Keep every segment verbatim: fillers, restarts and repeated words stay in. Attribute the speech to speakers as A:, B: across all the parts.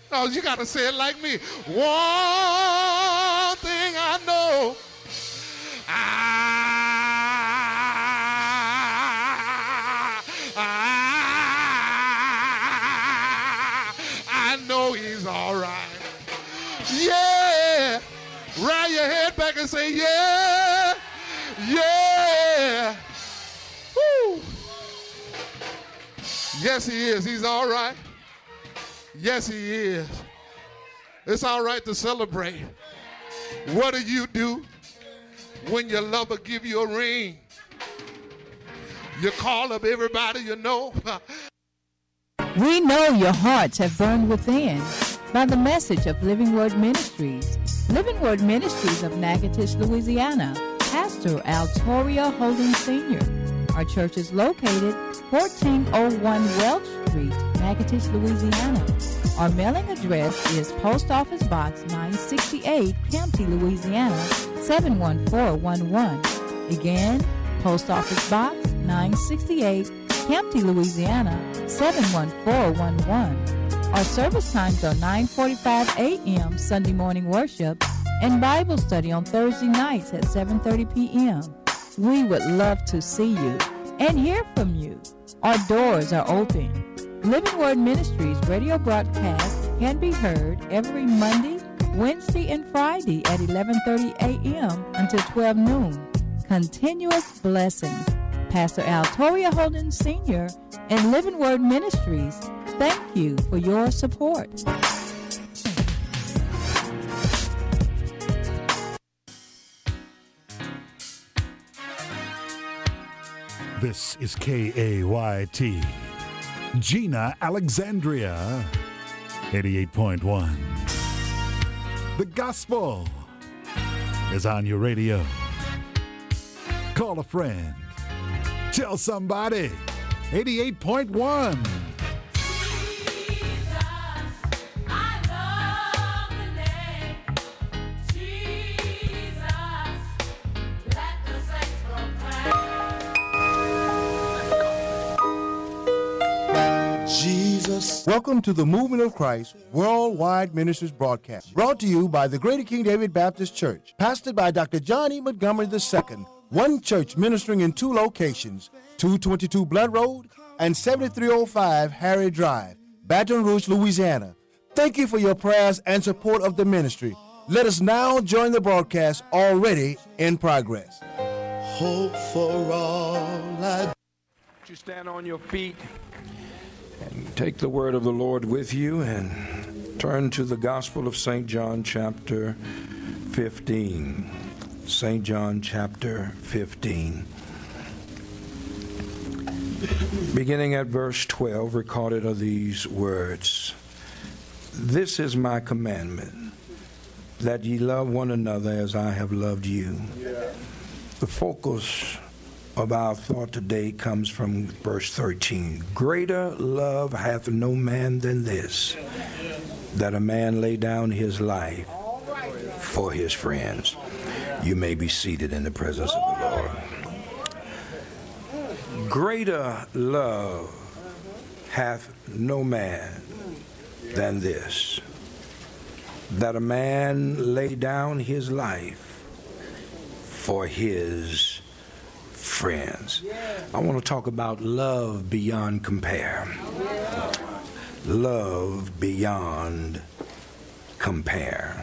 A: No, you got to say it like me. One thing I know. I, I, I know he's all right. Yeah. Ride your head back and say, yeah. Yeah. Woo. Yes, he is. He's all right. Yes, he is. It's all right to celebrate. What do you do when your lover give you a ring? You call up everybody you know.
B: We know your hearts have burned within by the message of Living Word Ministries. Living Word Ministries of Natchitoches, Louisiana. Pastor Altoria Holden Senior Our church is located fourteen oh one Welch Street, Natchitoches, Louisiana. Our mailing address is Post Office Box nine sixty-eight, Campty, Louisiana, seven one four one one. Again, Post Office Box nine sixty-eight, Campty, Louisiana, seven one four one one. Our service times are nine forty-five a.m. Sunday morning worship and Bible study on Thursday nights at seven thirty p.m. We would love to see you and hear from you. Our doors are open. Living Word Ministries radio broadcast can be heard every Monday, Wednesday, and Friday at eleven thirty a.m. until twelve noon. Continuous blessings. Pastor Altoria Holden Senior and Living Word Ministries, thank you for your support.
C: This is K A Y T, Gina, Alexandria, eighty-eight point one. The gospel is on your radio. Call a friend. Tell somebody. eighty-eight point one.
D: Welcome to the Movement of Christ Worldwide Ministries broadcast, brought to you by the Greater King David Baptist Church, pastored by Doctor John E. Montgomery the Second, one church ministering in two locations, two twenty-two Blood Road and seventy-three oh five Harry Drive, Baton Rouge, Louisiana. Thank you for your prayers and support of the ministry. Let us now join the broadcast already in progress.
E: Hope for all I...
F: Would you stand on your feet and take the word of the Lord with you and turn to the Gospel of Saint John chapter fifteen. Saint John chapter fifteen. Beginning at verse twelve, recorded are these words. This is my commandment, that ye love one another as I have loved you. Yeah. The focus of our thought today comes from verse thirteen. Greater love hath no man than this, that a man lay down his life for his friends. You may be seated in the presence of the Lord. Greater love hath no man than this, that a man lay down his life for his friends. I want to talk about love beyond compare. Love beyond compare.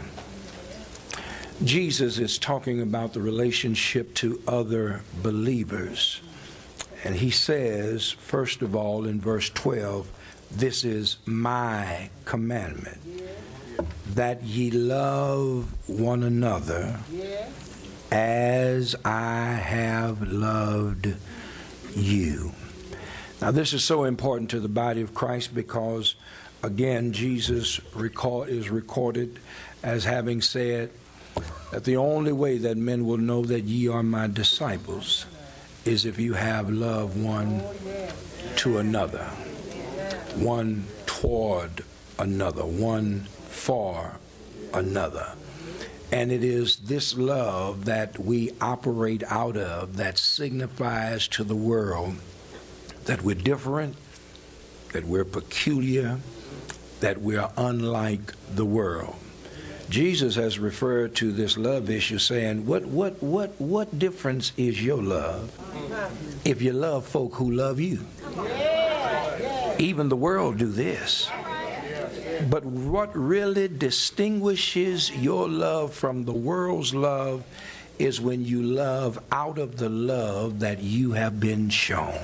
F: Jesus is talking about the relationship to other believers. And he says, first of all, in verse twelve, this is my commandment, that ye love one another as I have loved you. Now, this is so important to the body of Christ because, again, Jesus record, is recorded as having said that the only way that men will know that ye are my disciples is if you have love one to another, one toward another, one for another. And it is this love that we operate out of that signifies to the world that we're different, that we're peculiar, that we are unlike the world. Jesus has referred to this love issue saying, what, what, what, what difference is your love if you love folk who love you? Even the world do this. But what really distinguishes your love from the world's love is when you love out of the love that you have been shown.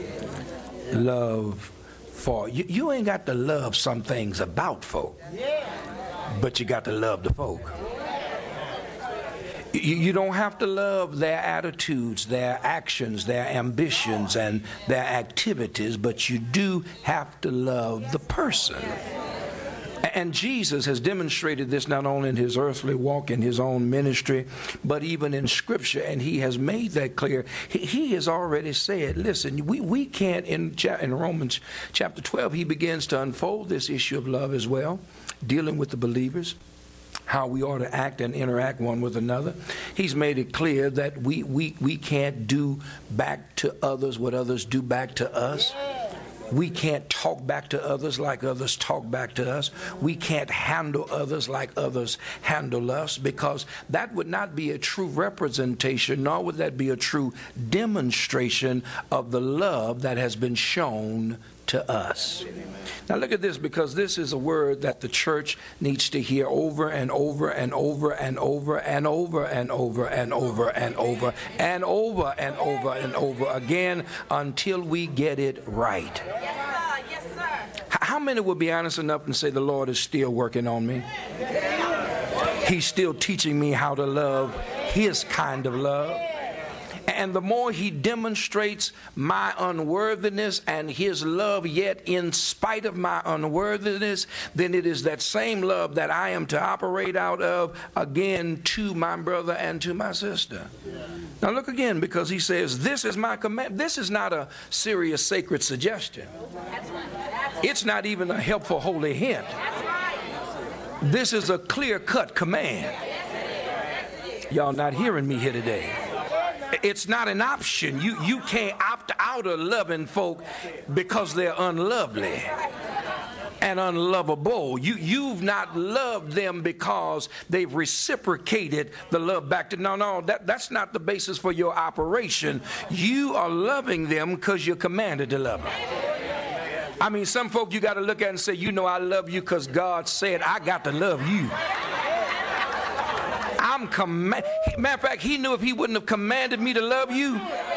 F: Love for, you, you ain't got to love some things about folk, but you got to love the folk. You, you don't have to love their attitudes, their actions, their ambitions, and their activities, but you do have to love the person. And Jesus has demonstrated this not only in his earthly walk, in his own ministry, but even in Scripture, and he has made that clear. He, he has already said, listen, we, we can't, in, in Romans chapter twelve, he begins to unfold this issue of love as well, dealing with the believers, how we ought to act and interact one with another. He's made it clear that we, we, we can't do back to others what others do back to us. We can't talk back to others like others talk back to us. We can't handle others like others handle us, because that would not be a true representation, nor would that be a true demonstration of the love that has been shown to us. Now look at this, because this is a word that the church needs to hear over and over and over and over and over and over and over and over and over and over and over again until we get it right.
G: Yes, sir.
F: How many would be honest enough and say the Lord is still working on me? He's still teaching me how to love his kind of love. And the more he demonstrates my unworthiness and his love, yet in spite of my unworthiness, then it is that same love that I am to operate out of again to my brother and to my sister. Now look again, because he says, this is my command. This is not a serious sacred suggestion. It's not even a helpful holy hint. This is a clear-cut command. Y'all not hearing me here today. It's not an option. You, you can't opt out of loving folk because they're unlovely and unlovable. You, you've not loved them because they've reciprocated the love back to, no, no, that, that's not the basis for your operation. You are loving them because you're commanded to love them. I mean, some folk you got to look at and say, you know, I love you because God said I got to love you. I'm command. Matter of fact, he knew if he wouldn't have commanded me to love you,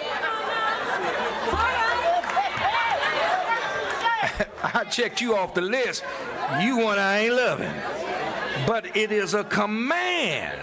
F: I checked you off the list. You one I ain't loving. But it is a command.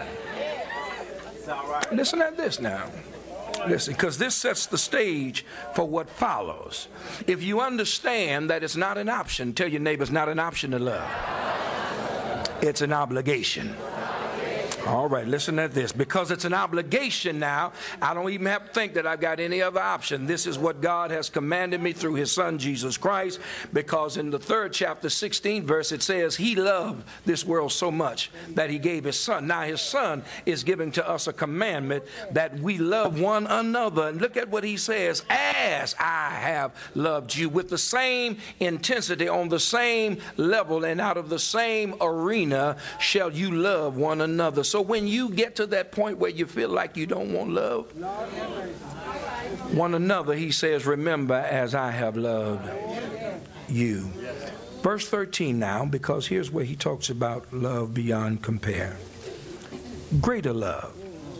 F: Listen at this now. Listen, because this sets the stage for what follows. If you understand that it's not an option, tell your neighbor it's not an option to love. It's an obligation. All right, listen at this. Because it's an obligation now, I don't even have to think that I've got any other option. This is what God has commanded me through his son, Jesus Christ, because in the third chapter, sixteenth verse, it says he loved this world so much that he gave his son. Now his son is giving to us a commandment that we love one another. And look at what he says, as I have loved you, with the same intensity, on the same level, and out of the same arena shall you love one another. So when you get to that point where you feel like you don't want love one another, he says, remember as I have loved you. Verse thirteen now, because here's where he talks about love beyond compare. Greater love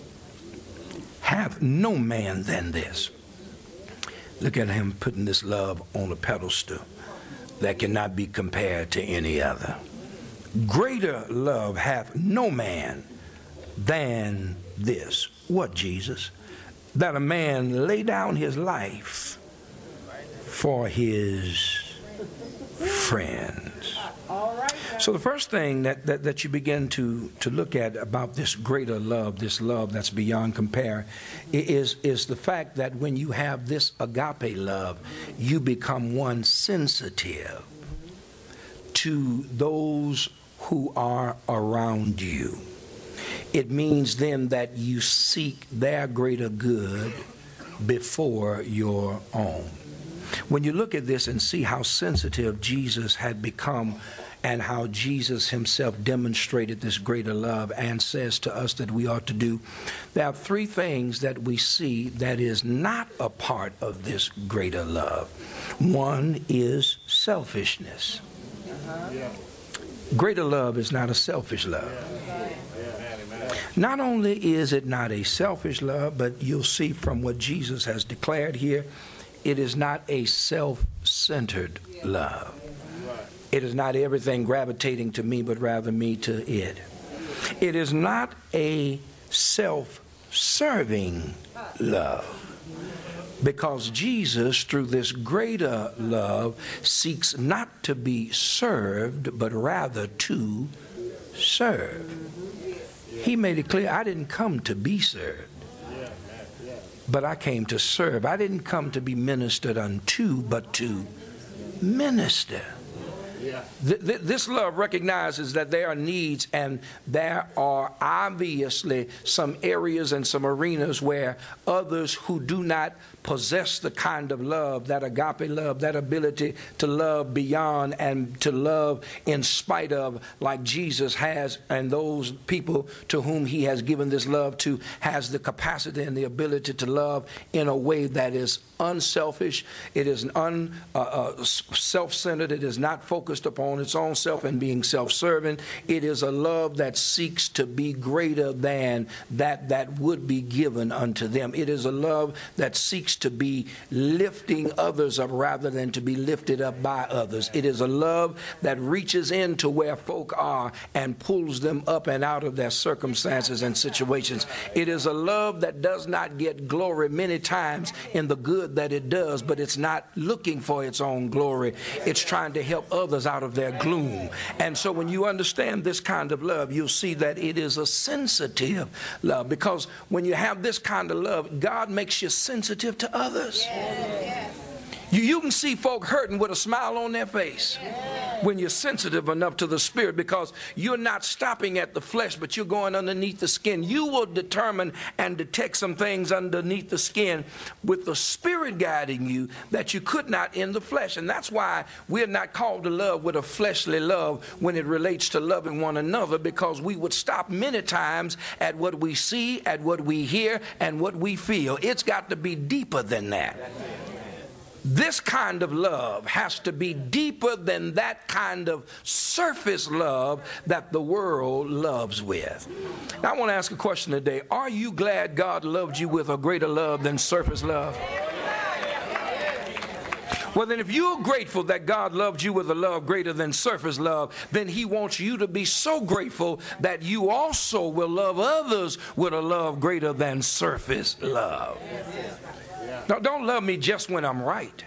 F: hath no man than this. Look at him putting this love on a pedestal that cannot be compared to any other. Greater love hath no man than this. What, Jesus? That a man lay down his life for his friends. So the first thing that, that, that you begin to, to look at about this greater love, this love that's beyond compare, is, is the fact that when you have this agape love, you become one sensitive to those who are around you. It means then that you seek their greater good before your own. When you look at this and see how sensitive Jesus had become and how Jesus himself demonstrated this greater love and says to us that we ought to do. There are three things that we see that is not a part of this greater love. One is selfishness. Greater love is not a selfish love. Not only is it not a selfish love, but you'll see from what Jesus has declared here, it is not a self-centered love. It is not everything gravitating to me, but rather me to it. It is not a self-serving love. Because Jesus, through this greater love, seeks not to be served, but rather to serve. He made it clear, I didn't come to be served, but I came to serve. I didn't come to be ministered unto, but to minister. Th- th- this love recognizes that there are needs, and there are obviously some areas and some arenas where others who do not possess the kind of love, that agape love, that ability to love beyond and to love in spite of, like Jesus has, and those people to whom he has given this love to has the capacity and the ability to love in a way that is unselfish. It is un, uh, uh, self-centered. It is not focused upon its own self and being self-serving. It is a love that seeks to be greater than that that would be given unto them. It is a love that seeks to be lifting others up rather than to be lifted up by others. It is a love that reaches into where folk are and pulls them up and out of their circumstances and situations. It is a love that does not get glory many times in the good that it does, but it's not looking for its own glory. It's trying to help others out of their gloom. And so when you understand this kind of love, you'll see that it is a sensitive love, because when you have this kind of love, God makes you sensitive to others. You, you can see folk hurting with a smile on their face when you're sensitive enough to the Spirit, because you're not stopping at the flesh, but you're going underneath the skin. You will determine and detect some things underneath the skin with the Spirit guiding you that you could not in the flesh. And that's why we're not called to love with a fleshly love when it relates to loving one another, because we would stop many times at what we see, at what we hear, and what we feel. It's got to be deeper than that. This kind of love has to be deeper than that kind of surface love that the world loves with. Now, I want to ask a question today. Are you glad God loved you with a greater love than surface love? Well, then if you're grateful that God loved you with a love greater than surface love, then he wants you to be so grateful that you also will love others with a love greater than surface love. Now, don't love me just when I'm right,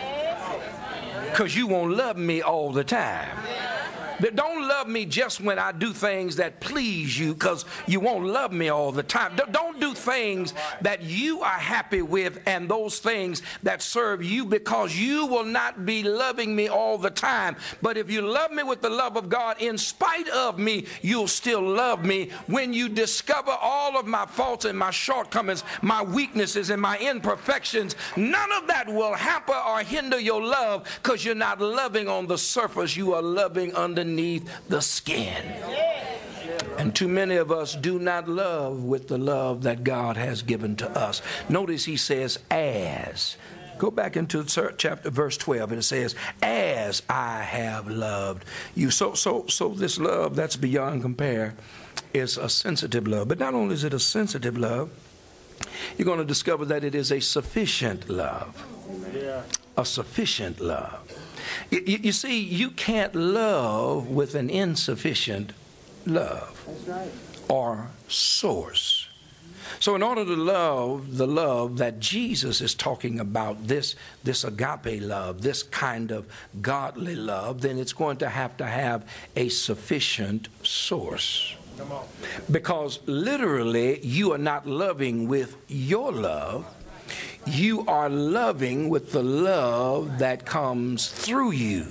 F: because you won't love me all the time. Don't love me just when I do things that please you, because you won't love me all the time. Don't do things that you are happy with and those things that serve you, because you will not be loving me all the time. But if you love me with the love of God, in spite of me, you'll still love me. When you discover all of my faults and my shortcomings, my weaknesses and my imperfections, none of that will hamper or hinder your love, because you're not loving on the surface. You are loving underneath the skin. And too many of us do not love with the love that God has given to us. Notice he says, as. Go back into chapter verse twelve, and it says, as I have loved you. So, so, so this love that's beyond compare is a sensitive love. But not only is it a sensitive love, you're going to discover that it is a sufficient love. A sufficient love. You, you see, you can't love with an insufficient love or source. So in order to love the love that Jesus is talking about, this, this agape love, this kind of godly love, then it's going to have to have a sufficient source. Because literally, you are not loving with your love. You are loving with the love that comes through you.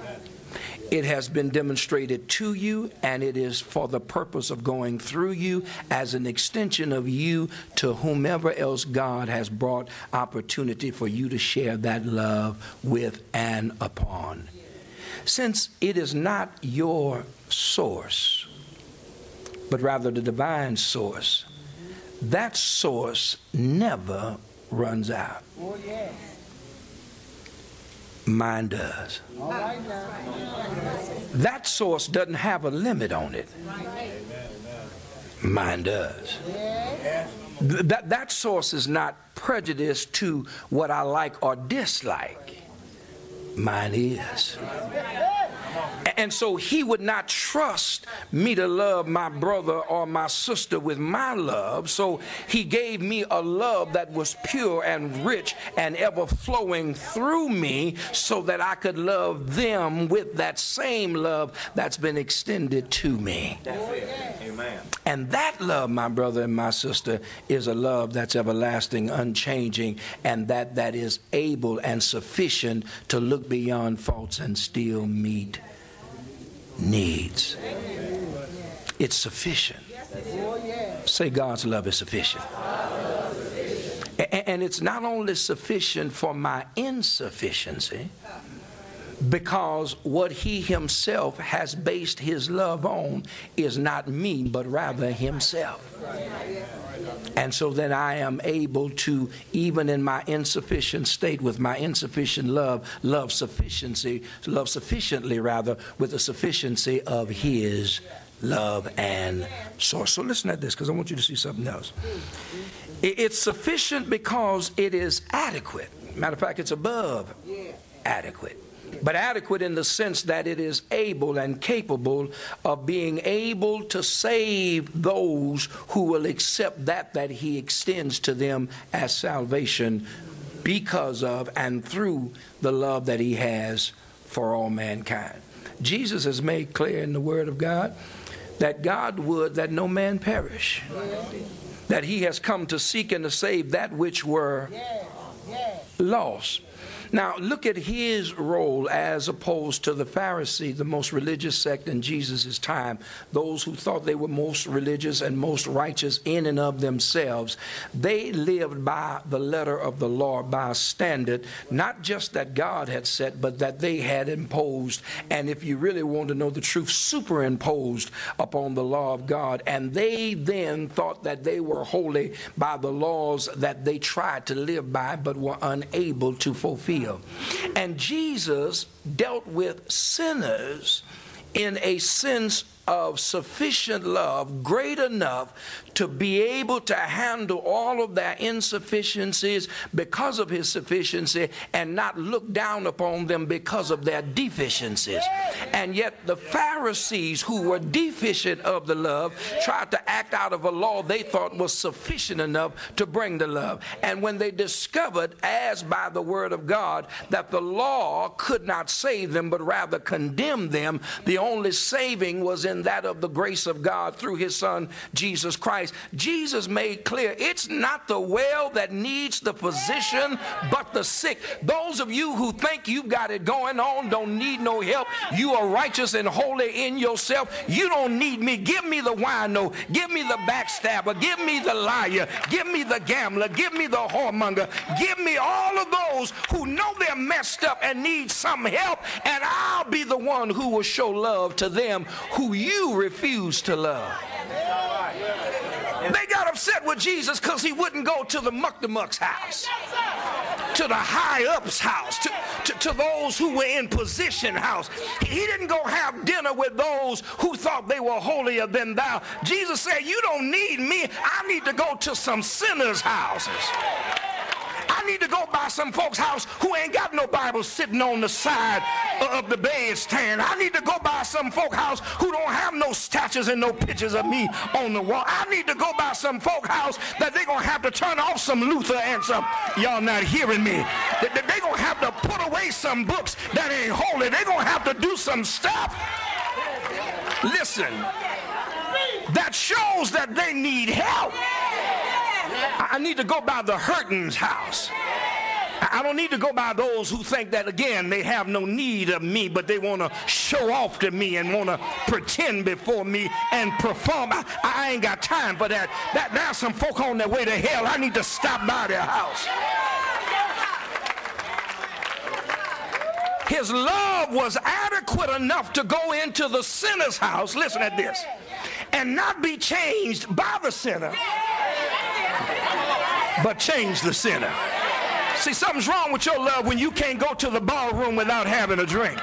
F: It has been demonstrated to you, and it is for the purpose of going through you as an extension of you to whomever else God has brought opportunity for you to share that love with and upon. Since it is not your source, but rather the divine source, that source never runs out.
G: Oh, yes.
F: Mine does.
G: All right now.
F: That source doesn't have a limit on it. Mine does.
G: Yes.
F: Th- that, that source is not prejudiced to what I like or dislike. Mine is. And so he would not trust me to love my brother or my sister with my love. So he gave me a love that was pure and rich and ever flowing through me so that I could love them with that same love that's been extended to me.
G: That's it. Amen.
F: And that love, my brother and my sister, is a love that's everlasting, unchanging, and that that is able and sufficient to look beyond faults and still meet needs. It's sufficient. Say, God's love is sufficient. And it's not only sufficient for my insufficiency, because what he himself has based his love on is not me, but rather himself. And so then I am able to, even in my insufficient state, with my insufficient love, love sufficiency, love sufficiently rather, with the sufficiency of his love and source. So listen at this, because I want you to see something else. It's sufficient because it is adequate. Matter of fact, it's above adequate. But adequate in the sense that it is able and capable of being able to save those who will accept that that he extends to them as salvation because of and through the love that he has for all mankind. Jesus has made clear in the Word of God that God would that no man perish, that he has come to seek and to save that which were lost. Now, look at his role as opposed to the Pharisees, the most religious sect in Jesus' time, those who thought they were most religious and most righteous in and of themselves. They lived by the letter of the law, by a standard, not just that God had set, but that they had imposed. And if you really want to know the truth, superimposed upon the law of God. And they then thought that they were holy by the laws that they tried to live by, but were unable to fulfill. And Jesus dealt with sinners in a sense of sufficient love, great enough to be able to handle all of their insufficiencies because of his sufficiency and not look down upon them because of their deficiencies. And yet the Pharisees, who were deficient of the love, tried to act out of a law they thought was sufficient enough to bring the love. And when they discovered, as by the word of God, that the law could not save them but rather condemn them, the only saving was in that of the grace of God through his son Jesus Christ. Jesus made clear it's not the well that needs the physician but the sick. Those of you who think you've got it going on don't need no help. You are righteous and holy in yourself. You don't need me. Give me the wino, give me the backstabber, give me the liar, give me the gambler, give me the whoremonger, give me all of those who know they're messed up and need some help, and I'll be the one who will show love to them who you refuse to love. They got upset with Jesus because he wouldn't go to the muck-the-muck's house, to the high-ups house, to, to, to those who were in position house. He didn't go have dinner with those who thought they were holier than thou. Jesus said, you don't need me. I need to go to some sinners' houses. I need to go by some folks' house who ain't got no Bible sitting on the side of the bedstand. I need to go by some folk house who don't have no statues and no pictures of me on the wall. I need to go by some folk house that they're going to have to turn off some Luther and some, y'all not hearing me. They're going to have to put away some books that ain't holy. They're going to have to do some stuff. Listen, that shows that they need help. I need to go by the hurting's house. I don't need to go by those who think that, again, they have no need of me, but they want to show off to me and want to pretend before me and perform. I, I ain't got time for that. That. There's some folk on their way to hell. I need to stop by their house. his love was adequate enough to go into the sinner's house, listen at this, and not be changed by the sinner, but change the sinner. See, something's wrong with your love when you can't go to the ballroom without having a drink.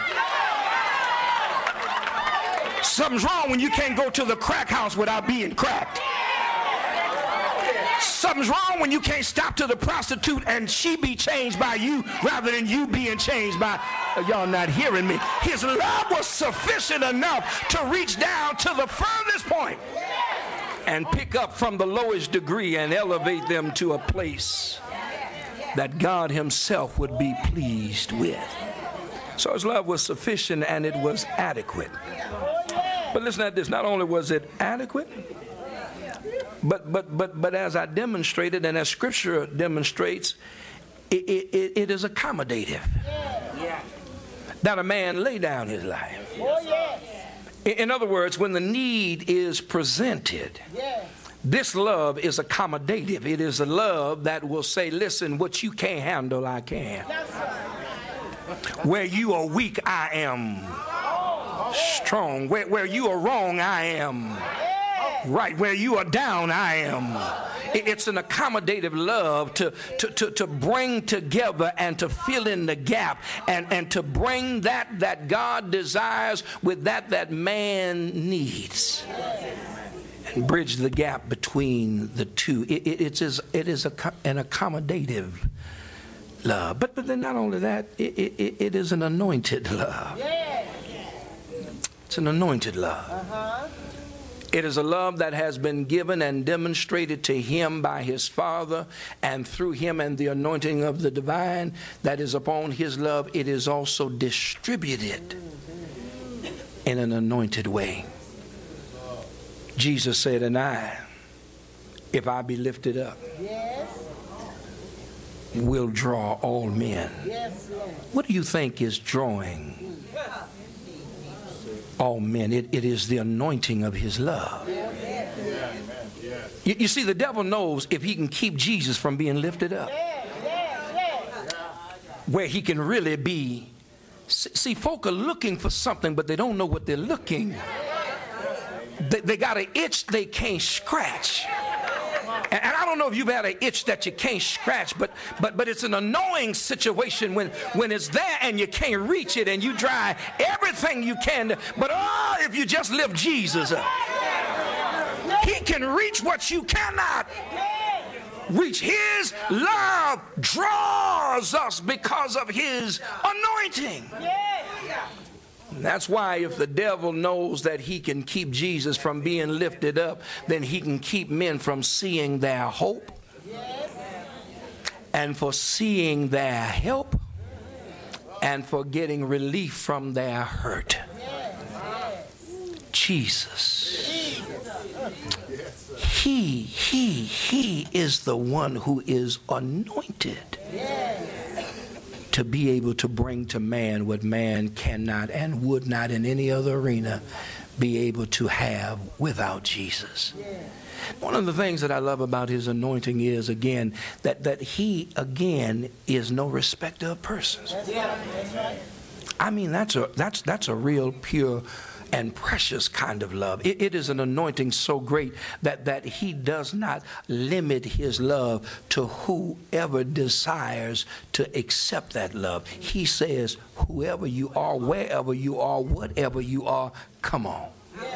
F: Something's wrong when you can't go to the crack house without being cracked. Something's wrong when you can't stop to the prostitute and she be changed by you rather than you being changed by, y'all not hearing me. His love was sufficient enough to reach down to the furthest point and pick up from the lowest degree and elevate them to a place that God himself would be pleased with. So his love was sufficient and it was adequate. But listen at this, not only was it adequate, but but but but as I demonstrated and as scripture demonstrates, it, it, it is accommodative. That a man lay down his life. In other words, when the need is presented, this love is accommodative. It is a love that will say, listen, what you can't handle, I can. Where you are weak, I am strong. Where, where you are wrong, I am right. Where you are down, I am. It, it's an accommodative love to, to, to, to bring together and to fill in the gap and, and to bring that that God desires with that that man needs. And bridge the gap between the two. It, it, it is, it is a, an accommodative love. But, but then not only that, it, it, it is an anointed love. It's an anointed love. Uh-huh. It is a love that has been given and demonstrated to him by his Father, and through him and the anointing of the divine that is upon his love, it is also distributed in an anointed way. Jesus said, and I, if I be lifted up, yes, will draw all men. Yes, what do you think is drawing all men? It, it is the anointing of his love. You, you see, the devil knows if he can keep Jesus from being lifted up, where he can really be. See, folk are looking for something, but they don't know what they're looking. They, they got an itch they can't scratch. And, and I don't know if you've had an itch that you can't scratch, but but but it's an annoying situation when, when it's there and you can't reach it and you try everything you can to, but oh, if you just lift Jesus up, he can reach what you cannot reach. His love draws us because of his anointing. That's why if the devil knows that he can keep Jesus from being lifted up, then he can keep men from seeing their hope and for seeing their help and for getting relief from their hurt. Jesus. He, he, he is the one who is anointed to be able to bring to man what man cannot and would not in any other arena be able to have without Jesus. One of the things that I love about his anointing is, again, that, that he, again, is no respecter of persons. I mean, that's a, that's, that's a real pure and precious kind of love. It, it is an anointing so great that, that he does not limit his love to whoever desires to accept that love. He says, whoever you are, wherever you are, whatever you are, come on.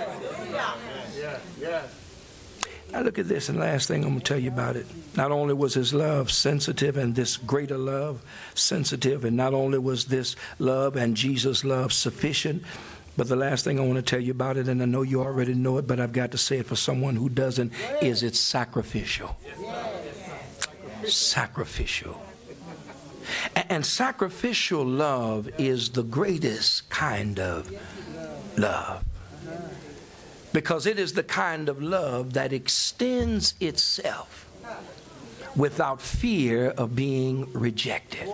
F: Now look at this, and last thing I'm going to tell you about it. Not only was his love sensitive, and this greater love sensitive, and not only was this love and Jesus' love sufficient, but the last thing I want to tell you about it, and I know you already know it, but I've got to say it for someone who doesn't, is it's sacrificial. Sacrificial. And sacrificial love is the greatest kind of love, because it is the kind of love that extends itself without fear of being rejected.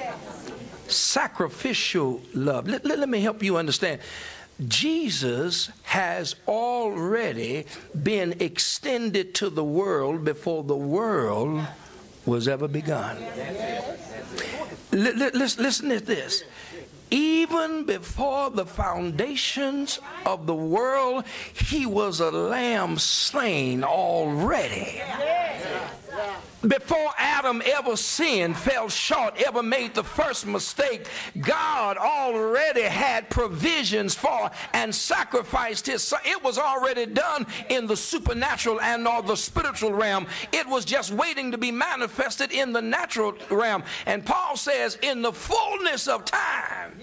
F: Sacrificial love. Let, let, let me help you understand. Jesus has already been extended to the world before the world was ever begun. L- l- listen to this. even before the foundations of the world, he was a lamb slain already. Before Adam ever sinned, fell short, ever made the first mistake, God already had provisions for and sacrificed his son. It was already done in the supernatural and or the spiritual realm. It was just waiting to be manifested in the natural realm. And Paul says, in the fullness of time,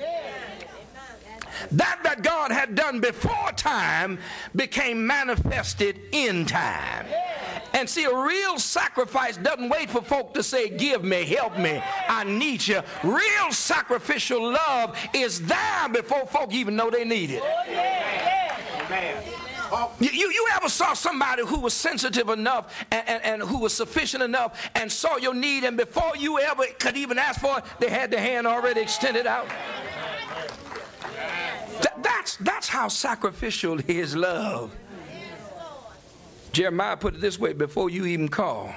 F: that that God had done before time became manifested in time. And see, a real sacrifice doesn't wait for folk to say, give me, help me, I need you. Real sacrificial love is there before folk even know they need it. Amen. You, you, you ever saw somebody who was sensitive enough and, and, and who was sufficient enough and saw your need, and before you ever could even ask for it, they had their hand already extended out? Th- that's, that's how sacrificial is love. Jeremiah put it this way, before you even call,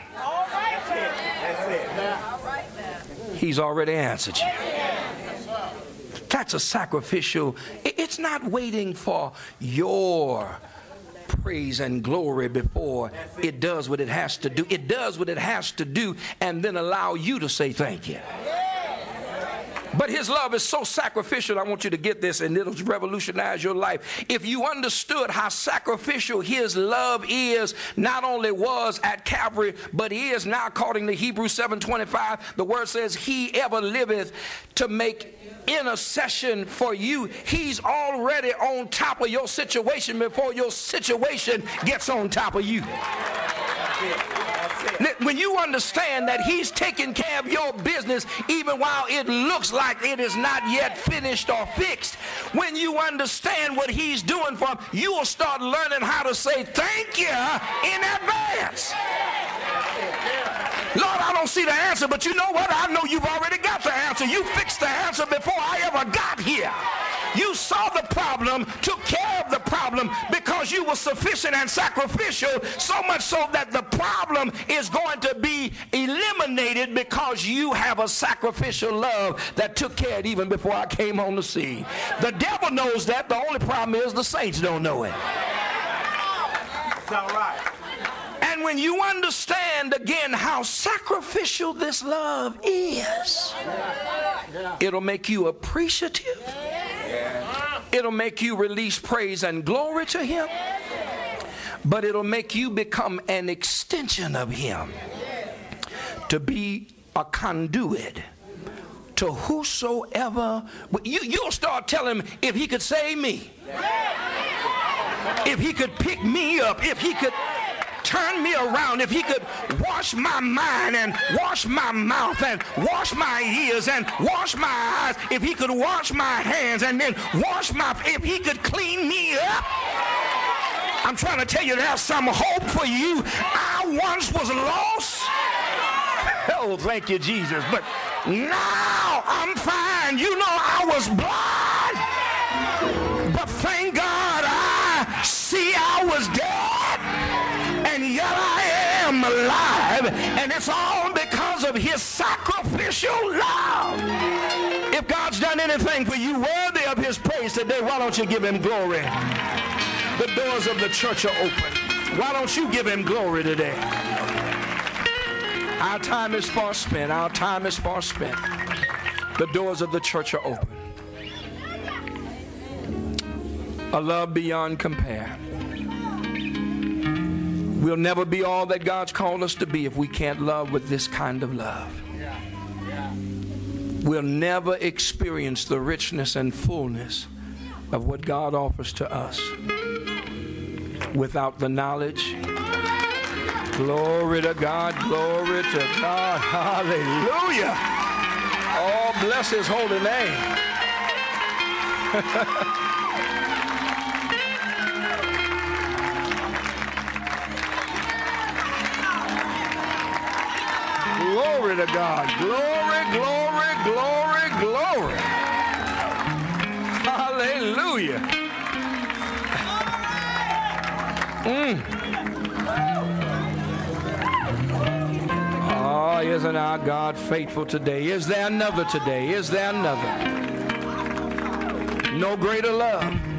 F: he's already answered you. That's a sacrificial. It's not waiting for your praise and glory before it does what it has to do. It does what it has to do and then allow you to say thank you. But his love is so sacrificial. I want you to get this, and it'll revolutionize your life. If you understood how sacrificial his love is, not only was at Calvary, but is now, according to Hebrews seven twenty-five, the word says, he ever liveth to make intercession for you. He's already on top of your situation before your situation gets on top of you. When you understand that he's taking care of your business even while it looks like it is not yet finished or fixed, when you understand what he's doing for him, you will start learning how to say thank you in advance. Lord, I don't see the answer, but you know what? I know you've already got the answer. You fixed the answer before I ever got here. You saw the problem, took care of the problem because you were sufficient and sacrificial, so much so that the problem is going to be eliminated because you have a sacrificial love that took care of it even before I came on the scene. The devil knows that. The only problem is the saints don't know it. That's all right. And when you understand again how sacrificial this love is, it'll make you appreciative. It'll make you release praise and glory to him. But it'll make you become an extension of him, to be a conduit to whosoever. You, you'll start telling him, if he could save me, if he could pick me up, if he could turn me around, if he could wash my mind and wash my mouth and wash my ears and wash my eyes, if he could wash my hands and then wash my, if he could clean me up. I'm trying to tell you there's some hope for you. I once was lost. Oh, thank you, Jesus. But now I'm fine. You know, I was blind, but thank God I see I was dead, and yet I am alive, and it's all because of his sacrificial love. If God's done anything for you worthy of his praise today, why don't you give him glory? The doors of the church are open. Why don't you give him glory today? Our time is far spent. Our time is far spent. The doors of the church are open. A love beyond compare. We'll never be all that God's called us to be if we can't love with this kind of love. We'll never experience the richness and fullness of what God offers to us without the knowledge. Glory to God, glory to God, hallelujah. Oh, bless his holy name. Glory to God. Glory, glory, glory, glory. Hallelujah. Mm. Oh, isn't our God faithful today? Is there another today? Is there another? No greater love